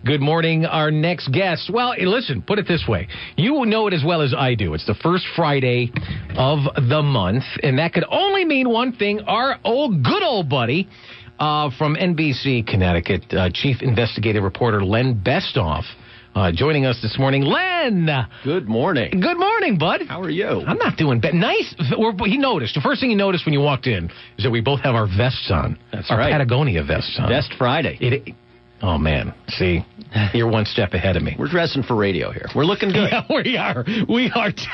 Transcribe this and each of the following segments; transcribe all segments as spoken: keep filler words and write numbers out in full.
Good morning, our next guest. Well, listen, put it this way. You know it as well as I do. It's the first Friday of the month, and that could only mean one thing. Our old, good old buddy uh, from N B C Connecticut, uh, Chief Investigative Reporter Len Bestoff, uh, joining us this morning. Len! Good morning. Good morning, bud. How are you? I'm not doing bad. Nice. We're, he noticed. The first thing he noticed when you walked in is that we both have our vests on. That's our right. Patagonia vests on. Vest Friday. It, oh, man. See, you're one step ahead of me. We're dressing for radio here. We're looking good. Yeah, we are. We are. T-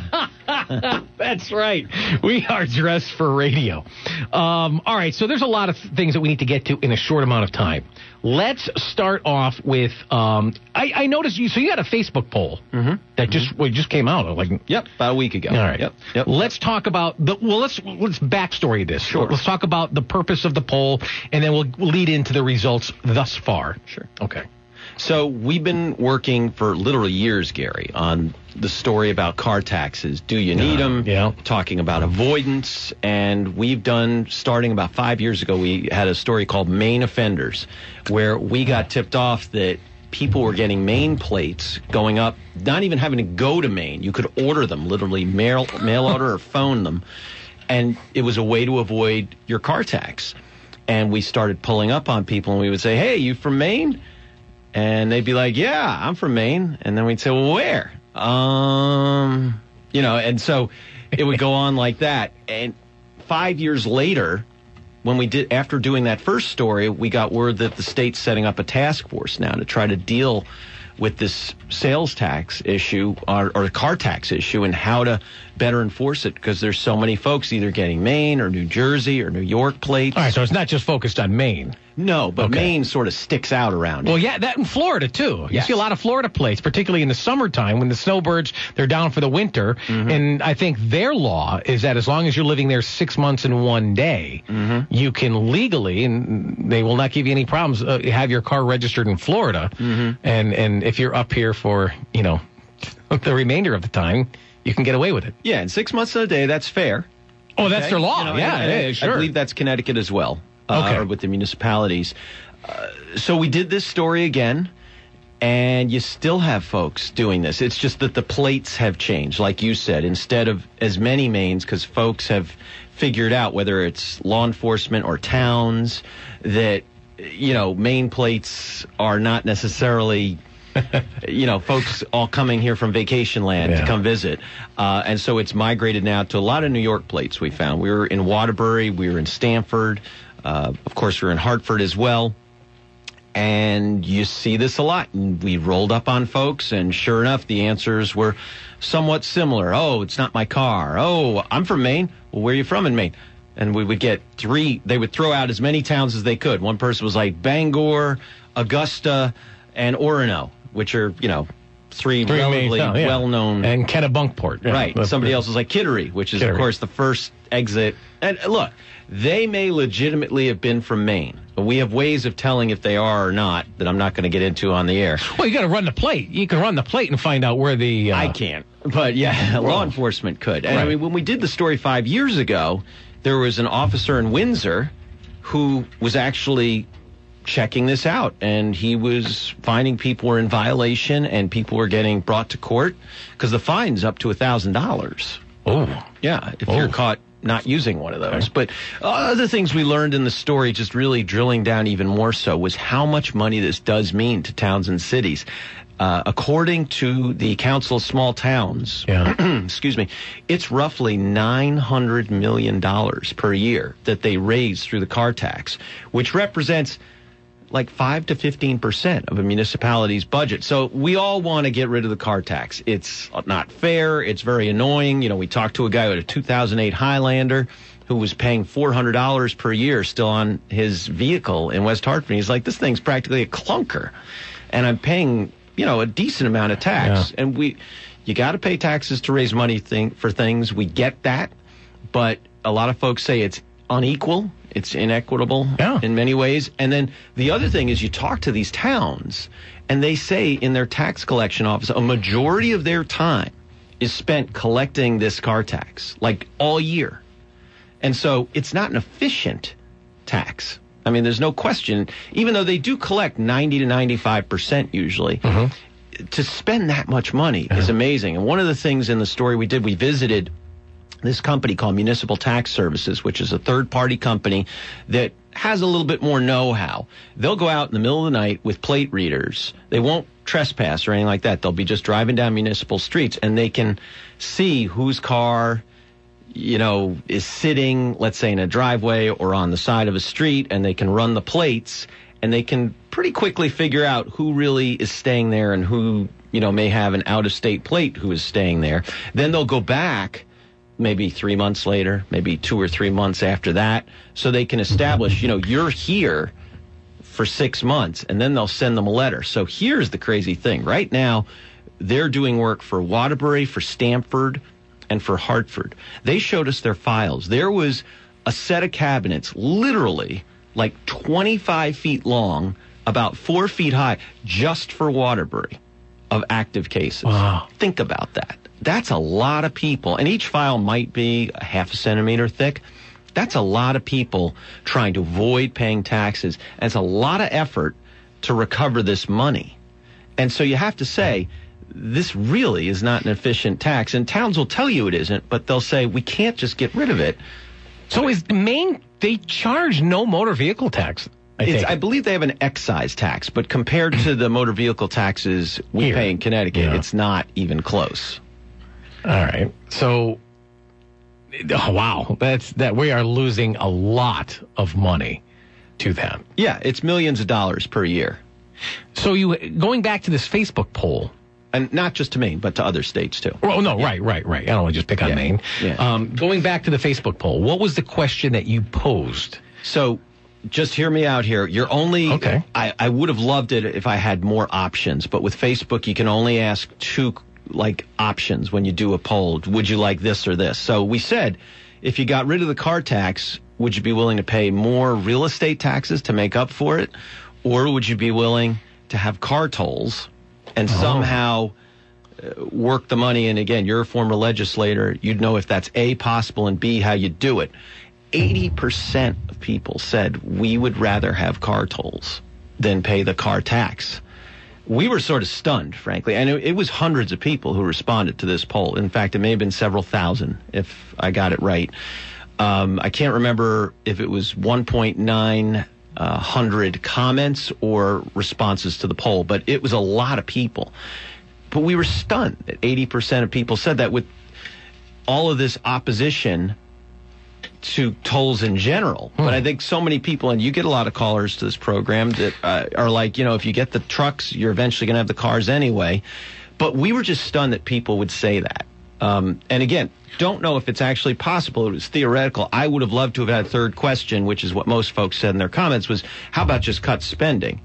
That's right. We are dressed for radio. Um, all right, so there's a lot of things that we need to get to in a short amount of time. Let's start off with, um, I, I noticed you, so you had a Facebook poll mm-hmm. that just well, just came out. Like, Yep, about a week ago. All right. Yep. Yep. Let's talk about, the. well, let's let's backstory this. Sure. Let's talk about the purpose of the poll, and then we'll lead into the results thus far. Sure. Okay. So we've been working for literally years, Gary, on the story about car taxes. Do you need Uh, them? yeah. Talking about avoidance. And we've done, starting about five years ago, we had a story called Maine Offenders, where we got tipped off that people were getting Maine plates going up, not even having to go to Maine. You could order them, literally mail, mail order or phone them. And it was a way to avoid your car tax. And we started pulling up on people, and we would say, hey, you from Maine? And they'd be like, yeah, I'm from Maine. And then we'd say, well, where? Um, you know, and so it would go on like that. And five years later, when we did, after doing that first story, we got word that the state's setting up a task force now to try to deal with this sales tax issue or, or car tax issue and how to better enforce it, because there's so many folks either getting Maine or New Jersey or New York plates. All right, so it's not just focused on Maine. No, but Okay. Maine sort of sticks out around Well, it. yeah, that in Florida, too. You Yes. see a lot of Florida plates, particularly in the summertime when the snowbirds, they're down for the winter. Mm-hmm. And I think their law is that as long as you're living there six months and one day, Mm-hmm. you can legally, and they will not give you any problems, uh, have your car registered in Florida. Mm-hmm. And, and if you're up here for, you know, the remainder of the time, you can get away with it. Yeah, and six months in a day, that's fair. Oh, that's Okay? their law. You know, yeah, and- and yeah, sure. I believe that's Connecticut as well, uh, Okay. or with the municipalities. Uh, so we did this story again, and you still have folks doing this. It's just that the plates have changed. Like you said, instead of as many Maines, because folks have figured out, whether it's law enforcement or towns, that, you know, Maine plates are not necessarily... you know, folks all coming here from vacation land Yeah. to come visit. Uh, and so it's migrated now to a lot of New York plates we found. We were in Waterbury. We were in Stamford. Uh, of course, we were in Hartford as well. And you see this a lot. And we rolled up on folks, and sure enough, the answers were somewhat similar. Oh, it's not my car. Oh, I'm from Maine. Well, where are you from in Maine? And we would get three. They would throw out as many towns as they could. One person was like Bangor, Augusta, and Orono, which are, you know, three, Three relatively Maine towns, yeah. well-known. And Kennebunkport. Yeah. Right. But- Somebody else was like Kittery, which is, Kittery. of course, the first exit. And uh, look, they may legitimately have been from Maine, but we have ways of telling if they are or not that I'm not going to get into on the air. Well, you got to run the plate. You can run the plate and find out where the... Uh, I can't. But, yeah, law enforcement could. And, I Right. mean, when we did the story five years ago, there was an officer in Windsor who was actually checking this out, and he was finding people were in violation and people were getting brought to court because the fine's up to one thousand dollars. Oh. Yeah, if Oh. you're caught not using one of those. But other things we learned in the story, just really drilling down even more so, was how much money this does mean to towns and cities. Uh, according to the Council of Small Towns, Yeah. excuse me, it's roughly nine hundred million dollars per year that they raise through the car tax, which represents like five to fifteen percent of a municipality's budget. So we all want to get rid of the car tax. It's not fair. It's very annoying. You know, we talked to a guy with a two thousand eight Highlander who was paying four hundred dollars per year still on his vehicle in West Hartford. He's like, this thing's practically a clunker. And I'm paying, you know, a decent amount of tax. Yeah. And we, you got to pay taxes to raise money thing, for things. We get that. But a lot of folks say it's unequal. It's inequitable Yeah. in many ways. And then the other thing is you talk to these towns, and they say in their tax collection office, a majority of their time is spent collecting this car tax, like all year. And so it's not an efficient tax. I I mean, there's no question, even though they do collect ninety to ninety-five percent usually, mm-hmm. to spend that much money yeah. is amazing. And one of the things in the story we did, we visited this company called Municipal Tax Services, which is a third-party company that has a little bit more know-how. They'll go out in the middle of the night with plate readers. They won't trespass or anything like that. They'll be just driving down municipal streets, and they can see whose car, you know, is sitting, let's say, in a driveway or on the side of a street, and they can run the plates, and they can pretty quickly figure out who really is staying there and who, you know, may have an out-of-state plate who is staying there. Then they'll go back maybe three months later, maybe two or three months after that, so they can establish, you know, you're here for six months, and then they'll send them a letter. So here's the crazy thing. Right now, they're doing work for Waterbury, for Stamford, and for Hartford. They showed us their files. There was a set of cabinets, literally like twenty-five feet long, about four feet high, just for Waterbury, of active cases. Wow. Think about that. That's a lot of people, and each file might be a half a centimeter thick. That's a lot of people trying to avoid paying taxes, and it's a lot of effort to recover this money. And so you have to say, this really is not an efficient tax, and towns will tell you it isn't, but they'll say, we can't just get rid of it. So is Maine, they charge no motor vehicle tax? I, it's, I believe they have an excise tax, but compared to the motor vehicle taxes we Here. pay in Connecticut, yeah. it's not even close. All right. So, oh, wow, that's that we are losing a lot of money to them. Yeah, it's millions of dollars per year. So you going back to this Facebook poll, and not just to Maine, but to other states too. Oh no, yeah. right, right, right. I don't want to just pick on yeah. Maine. Yeah. Um, going back to the Facebook poll, what was the question that you posed? So, just hear me out here. You're only. Okay. I, I would have loved it if I had more options, but with Facebook, you can only ask two. Like options when you do a poll. Would you like this or this? So we said, if you got rid of the car tax, would you be willing to pay more real estate taxes to make up for it? Or would you be willing to have car tolls and oh. somehow uh, work the money in? Again, you're a former legislator. You'd know if that's A, possible, and B, how you do it. eighty percent of people said we would rather have car tolls than pay the car tax. We were sort of stunned, frankly, and it, it was hundreds of people who responded to this poll. In fact, it may have been several thousand, if I got it right. Um, I can't remember if it was one point nine uh, hundred comments or responses to the poll, but it was a lot of people. But we were stunned that eighty percent of people said that, with all of this opposition to tolls in general. Hmm. But I think so many people, and you get a lot of callers to this program that uh, are like, you know, if you get the trucks, you're eventually going to have the cars anyway. But we were just stunned that people would say that. Um, and again, don't know if it's actually possible. It was theoretical. I would have loved to have had a third question, which is what most folks said in their comments, was how about just cut spending?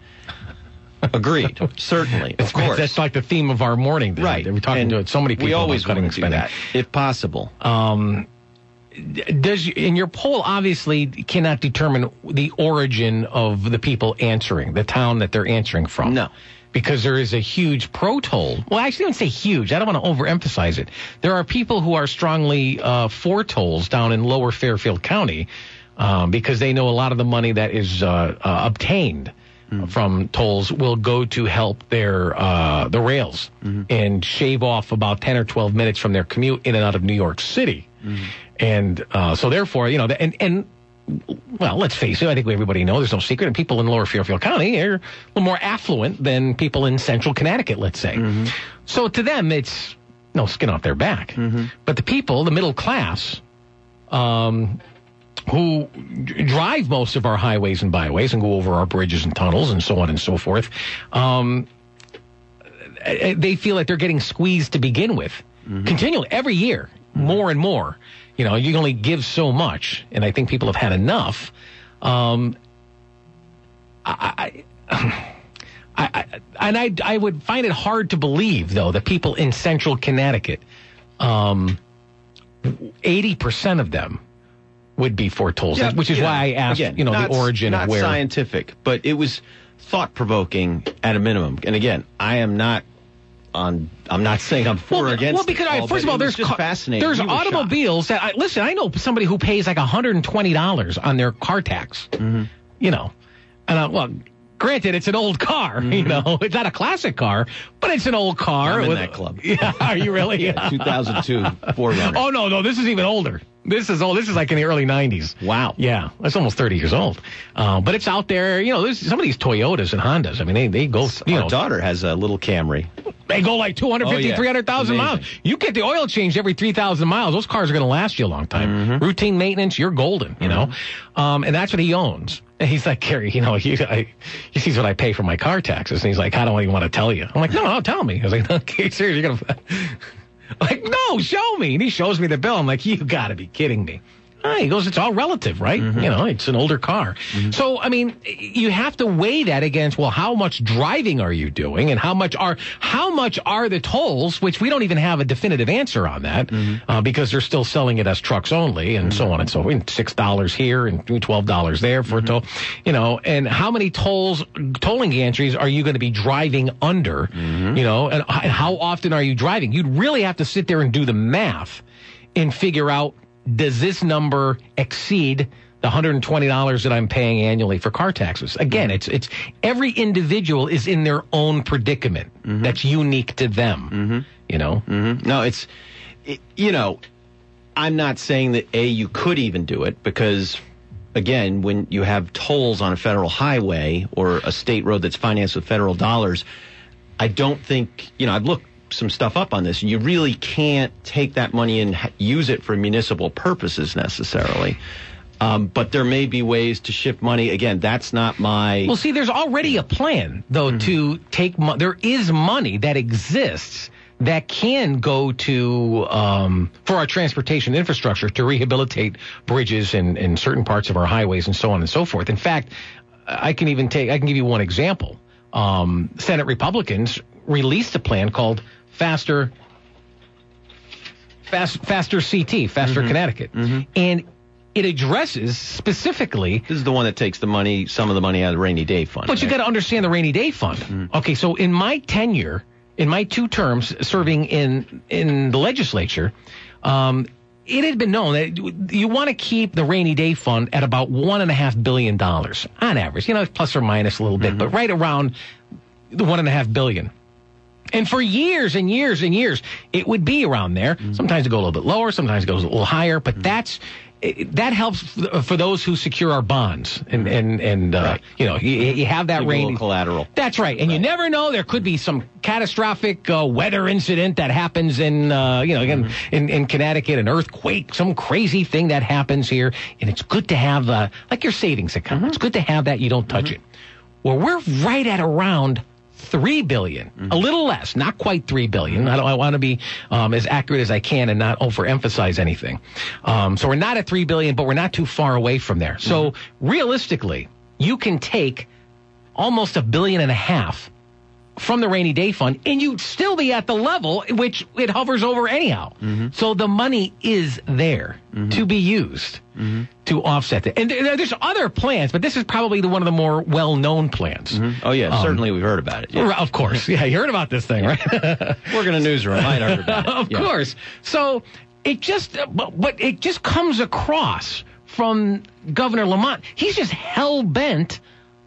Agreed. Certainly. Of course. That's like the theme of our morning. Then. Right. We're talking and to so many people we always about cutting want to spending. Do that, if possible. Um, Does in your poll obviously cannot determine the origin of the people answering, the town that they're answering from? No. Because there is a huge pro-toll. Well, I actually don't say huge. I don't want to overemphasize it. There are people who are strongly uh, for tolls down in lower Fairfield County um, because they know a lot of the money that is uh, uh, obtained mm. from tolls will go to help their uh, the rails mm-hmm. and shave off about ten or twelve minutes from their commute in and out of New York City. Mm-hmm. And uh, so, therefore, you know, and, and, well, let's face it, I think everybody knows, there's no secret, and people in lower Fairfield County are a little more affluent than people in central Connecticut, let's say. Mm-hmm. So to them, it's no skin off their back. Mm-hmm. But the people, the middle class, um, who drive most of our highways and byways and go over our bridges and tunnels and so on and so forth, um, they feel like they're getting squeezed to begin with, mm-hmm. continually, every year, mm-hmm. more and more. You know, you can only give so much, and I think people have had enough. Um, I, I, I, I, and I, I would find it hard to believe, though, that people in central Connecticut, um, eighty percent of them would be for tolls, yeah, which is why know, I asked, again, you know, not, the origin of where. Not scientific, but it was thought-provoking at a minimum. And again, I am not on. I'm not saying I'm for well, or against. Well, because the I, call, first of all, there's just ca- fascinating. There's automobiles shocked. that I, listen. I know somebody who pays like one hundred twenty dollars on their car tax. Mm-hmm. You know, And I, well, granted, it's an old car. Mm-hmm. You know, it's not a classic car, but it's an old car. I'm in with, that club. Yeah, are you really? Yeah, two thousand two four runner. Oh no, no, this is even older. This is old. This is like in the early nineties. Wow. Yeah, that's almost thirty years old. Um, but it's out there. You know, there's some of these Toyotas and Hondas. I mean, they they go. You Our know, daughter has a little Camry. They go like two hundred fifty, oh, yeah. three hundred thousand miles. You get the oil changed every three thousand miles. Those cars are going to last you a long time. Mm-hmm. Routine maintenance, you're golden, you know. Mm-hmm. Um, and that's what he owns. And he's like, Gary, you know, he, I, he sees what I pay for my car taxes. And he's like, I don't even want to tell you. I'm like, no, no, tell me. I was like, okay, seriously, you're going to... Like, no, show me. And he shows me the bill. I'm like, you got to be kidding me. Ah, he goes, it's all relative, right? Mm-hmm. You know, it's an older car. Mm-hmm. So, I mean, you have to weigh that against, well, how much driving are you doing, and how much are how much are the tolls, which we don't even have a definitive answer on that, mm-hmm. uh, because they're still selling it as trucks only, and mm-hmm. so on and so forth. six dollars here and twelve dollars there for mm-hmm. a toll. You know, and how many tolls, tolling gantries are you going to be driving under? Mm-hmm. You know, and how often are you driving? You'd really have to sit there and do the math and figure out, does this number exceed the one hundred twenty dollars that I'm paying annually for car taxes? Again, it's it's every individual is in their own predicament mm-hmm. that's unique to them. Mm-hmm. You know? Mm-hmm. No, it's, it, you know, I'm not saying that, A, you could even do it, because, again, when you have tolls on a federal highway or a state road that's financed with federal dollars, I don't think, you know, I've looked some stuff up on this. You really can't take that money and use it for municipal purposes necessarily. Um, but there may be ways to shift money. Again, that's not my... Well, see, there's already a plan, though, mm-hmm. to take... Mo- there is money that exists that can go to, um, for our transportation infrastructure, to rehabilitate bridges and, and certain parts of our highways and so on and so forth. In fact, I can even take... I can give you one example. Um, Senate Republicans released a plan called Faster, Fast, Faster C T, Faster mm-hmm. Connecticut. Mm-hmm. And it addresses specifically... This is the one that takes the money, some of the money out of the rainy day fund. But right? you got to understand the rainy day fund. Mm-hmm. Okay, so in my tenure, in my two terms serving in, in the legislature, um, it had been known that you want to keep the rainy day fund at about one and a half billion dollars on average. You know, plus or minus a little bit, mm-hmm. but right around the one and a half billion. And for years and years and years, it would be around there. Mm-hmm. Sometimes it goes a little bit lower, sometimes it goes a little higher, but mm-hmm. that's it, that helps for those who secure our bonds. And, and, and uh, right. you know, you, you have that rain collateral. That's right. And right. you never know. There could be some catastrophic uh, weather incident that happens in, uh, you know, again, mm-hmm. in, in Connecticut, an earthquake, some crazy thing that happens here. And it's good to have, uh, like your savings account. Mm-hmm. It's good to have that. You don't touch mm-hmm. it. Well, we're right at around Three billion, mm-hmm. a little less, not quite three billion. Mm-hmm. I, don't, I want to be um, as accurate as I can and not overemphasize anything. Um, so we're not at three billion, but we're not too far away from there. Mm-hmm. So realistically, you can take almost a billion and a half from the rainy day fund, and you'd still be at the level which it hovers over anyhow. Mm-hmm. So the money is there mm-hmm. to be used mm-hmm. to offset it. And there, there's other plans, but this is probably the, one of the more well-known plans. Mm-hmm. Oh, yeah, um, certainly we've heard about it. Yeah. Of course. Yeah, you heard about this thing, right? Work in a newsroom. I heard about it. Of yeah. course. So it just, but, but it just comes across from Governor Lamont. He's just hell-bent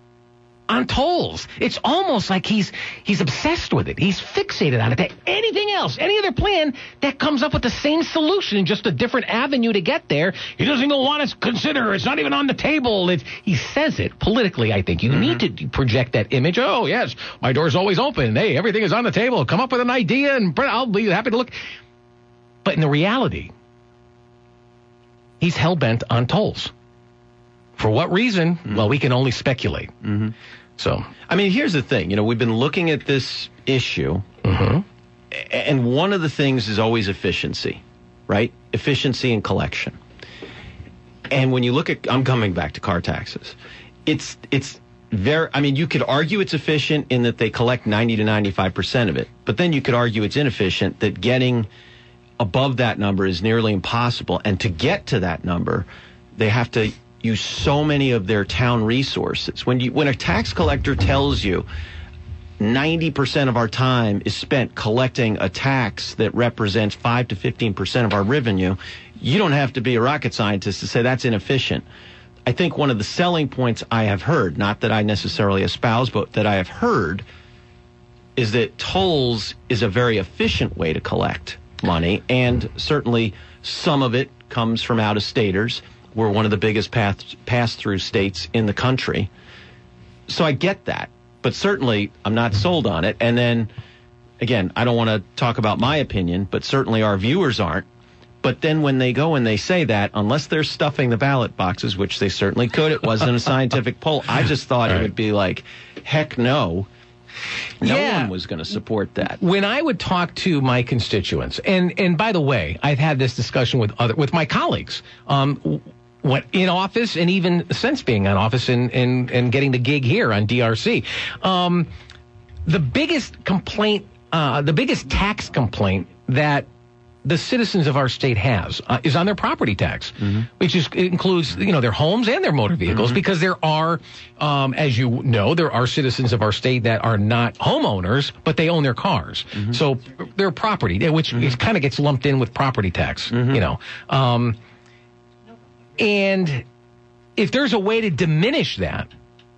on tolls. It's almost like he's he's obsessed with it. He's fixated on it. That anything else, any other plan that comes up with the same solution, just a different avenue to get there, he doesn't even want to consider. It's not even on the table. It's, he says it politically, I think. You mm-hmm. need to project that image. Oh, yes, my door's always open. Hey, everything is on the table. Come up with an idea, and I'll be happy to look. But in the reality, he's hell-bent on tolls. For what reason? Mm-hmm. Well, we can only speculate. Mm-hmm. So, I mean, here's the thing. You know, we've been looking at this issue, mm-hmm. and one of the things is always efficiency, right? Efficiency and collection. And when you look at, I'm coming back to car taxes. It's it's very, I mean, you could argue it's efficient in that they collect ninety to ninety-five percent of it, but then you could argue it's inefficient that getting above that number is nearly impossible. And to get to that number, they have to use so many of their town resources. When you when a tax collector tells you ninety percent of our time is spent collecting a tax that represents five to fifteen percent of our revenue, you don't have to be a rocket scientist to say that's inefficient. I think one of the selling points I have heard, not that I necessarily espouse, but that I have heard, is that tolls is a very efficient way to collect money, and certainly some of it comes from out-of-staters. We're one of the biggest pass- pass-through states in the country. So I get that, but certainly I'm not sold on it. And then, again, I don't want to talk about my opinion, but certainly our viewers aren't. But then when they go and they say that, unless they're stuffing the ballot boxes, which they certainly could, it wasn't a scientific poll. I just thought right. it would be like, heck no. No yeah. one was going to support that. When I would talk to my constituents, and, and by the way, I've had this discussion with other with my colleagues, um, what in office and even since being in office and, and, and getting the gig here on D R C. Um, the biggest complaint, uh, the biggest tax complaint that the citizens of our state has uh, is on their property tax, mm-hmm. which is it includes you know their homes and their motor vehicles, mm-hmm. because there are, um, as you know, there are citizens of our state that are not homeowners, but they own their cars, mm-hmm. so their property, which mm-hmm. kind of gets lumped in with property tax, mm-hmm. you know, um, and if there's a way to diminish that,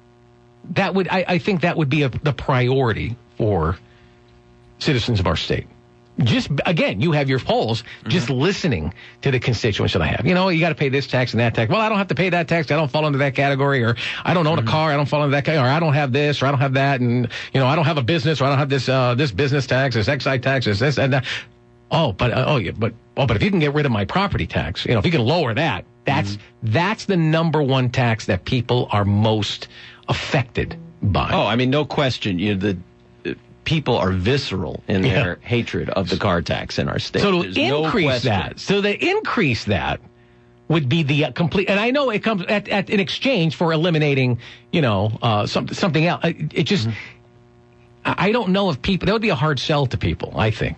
that would I, I think that would be a, the priority for citizens of our state. Just, again, you have your polls, just mm-hmm. listening to the constituents that I have. You know, you got to pay this tax and that tax. Well, I don't have to pay that tax. I don't fall into that category. Or I don't own mm-hmm. a car. I don't fall into that category. Or I don't have this. Or I don't have that. And, you know, I don't have a business. Or I don't have this uh, this business tax, this excise tax, this, this and that. Oh, but, uh, oh, yeah, but, oh, but if you can get rid of my property tax, you know, if you can lower that, that's, mm-hmm. that's the number one tax that people are most affected by. Oh, I mean, no question. You know, the, people are visceral in their yeah. hatred of the car tax in our state. So to There's increase no that, so to increase that would be the uh, complete. And I know it comes at, at in exchange for eliminating, you know, uh, some, something else. It, it just, mm-hmm. I don't know if people. That would be a hard sell to people. I think.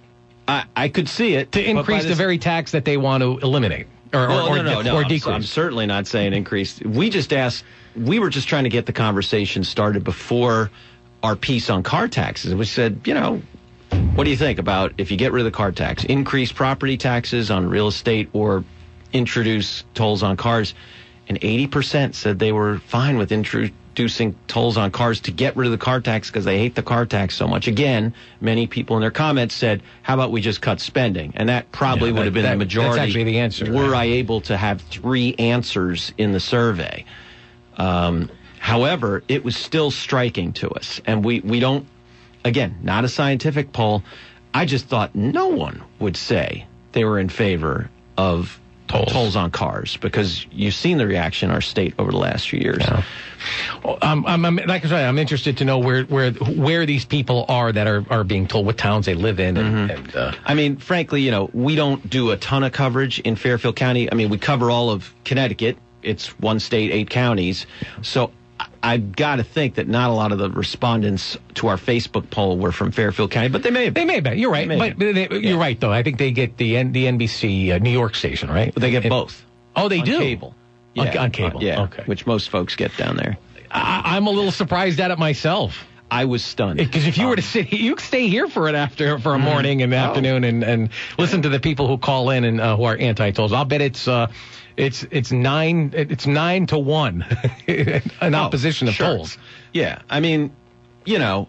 I, I could see it to increase the this, very tax that they want to eliminate or, well, or, no, no, or, no, or I'm, decrease. I'm certainly not saying increase. We just asked. We were just trying to get the conversation started before our piece on car taxes. We said, you know, what do you think about if you get rid of the car tax, increase property taxes on real estate or introduce tolls on cars? And eighty percent said they were fine with introducing tolls on cars to get rid of the car tax because they hate the car tax so much. Again, many people in their comments said, how about we just cut spending? And that probably yeah, that, would have been that, the majority. That's actually the answer. Were right? I able to have three answers in the survey? Um, However, it was still striking to us. And we, we don't, again, not a scientific poll. I just thought no one would say they were in favor of tolls, tolls on cars because you've seen the reaction in our state over the last few years. Yeah. Well, um, I'm, I'm, like I said, I'm interested to know where, where, where these people are that are, are being told, what towns they live in. And, mm-hmm. and uh, I mean, frankly, you know, we don't do a ton of coverage in Fairfield County. I mean, we cover all of Connecticut. It's one state, eight counties. So I've got to think that not a lot of the respondents to our Facebook poll were from Fairfield County, but they may have. They may have been. You're right. But they, yeah. You're right, though. I think they get the N- the N B C uh, New York station, right? But they get it, both. Oh, they on do? Cable. Yeah. On, on cable. Uh, yeah. Okay. Which most folks get down there. I, I'm a little surprised at it myself. I was stunned. Because if you um, were to sit, you stay here for it after for a morning and oh. afternoon and, and listen to the people who call in and uh, who are anti-tolls. I'll bet it's uh, it's it's nine it's nine to one in oh, opposition of sure. tolls. Yeah, I mean, you know,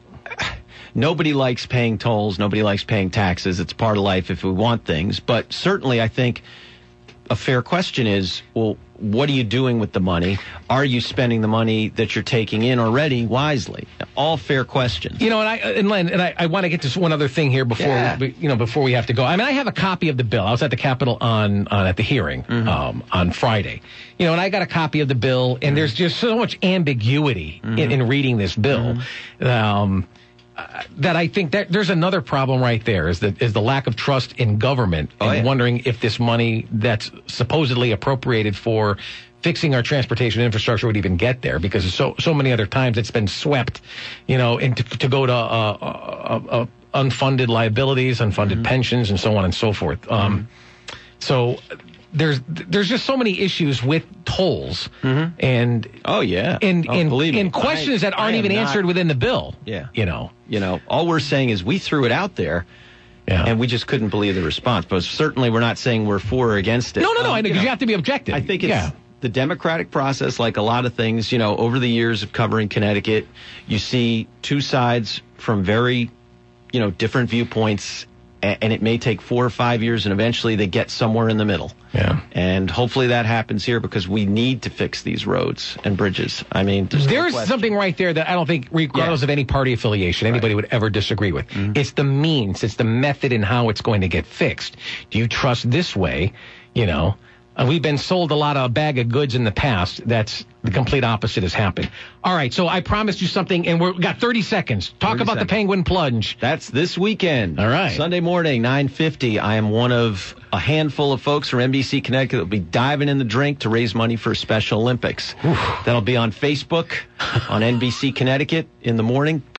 nobody likes paying tolls. Nobody likes paying taxes. It's part of life if we want things. But certainly, I think a fair question is, well, what are you doing with the money? Are you spending the money that you're taking in already wisely? All fair questions. You know, and I and Len, and I, I want to get to one other thing here before yeah. we, you know before we have to go. I mean, I have a copy of the bill. I was at the Capitol on, on at the hearing mm-hmm. um, on Friday. You know, and I got a copy of the bill, and mm-hmm. there's just so much ambiguity mm-hmm. in, in reading this bill. Mm-hmm. Um, Uh, that I think that there's another problem right there is the is the lack of trust in government and oh, yeah. wondering if this money that's supposedly appropriated for fixing our transportation infrastructure would even get there because so so many other times it's been swept, you know, and to, to go to uh, uh, uh, unfunded liabilities, unfunded mm-hmm. pensions, and so on and so forth. Um, mm-hmm. So there's there's just so many issues with tolls mm-hmm. and oh yeah and oh, and, me, and questions I, that aren't even not, answered within the bill. Yeah, you know, you know, all we're saying is we threw it out there. Yeah. And we just couldn't believe the response. But certainly we're not saying we're for or against it. No, no, no. Um, I know, you, know, know, you have to be objective. I think it's, yeah. the democratic process, like a lot of things, you know, over the years of covering Connecticut, you see two sides from very, you know, different viewpoints, and it may take four or five years, and eventually they get somewhere in the middle. Yeah. And hopefully that happens here, because we need to fix these roads and bridges. I mean, there's, there's no something right there that I don't think, regardless yeah. of any party affiliation, anybody right. would ever disagree with. Mm-hmm. It's the means, it's the method and how it's going to get fixed. Do you trust this way? You know, uh, we've been sold a lot of a bag of goods in the past. That's the complete opposite has happened. All right, so I promised you something, and we've got thirty seconds. Talk thirty about seconds. the Penguin Plunge. That's this weekend. All right. Sunday morning, nine fifty. I am one of a handful of folks from N B C Connecticut that will be diving in the drink to raise money for Special Olympics. That'll be on Facebook, on N B C Connecticut in the morning.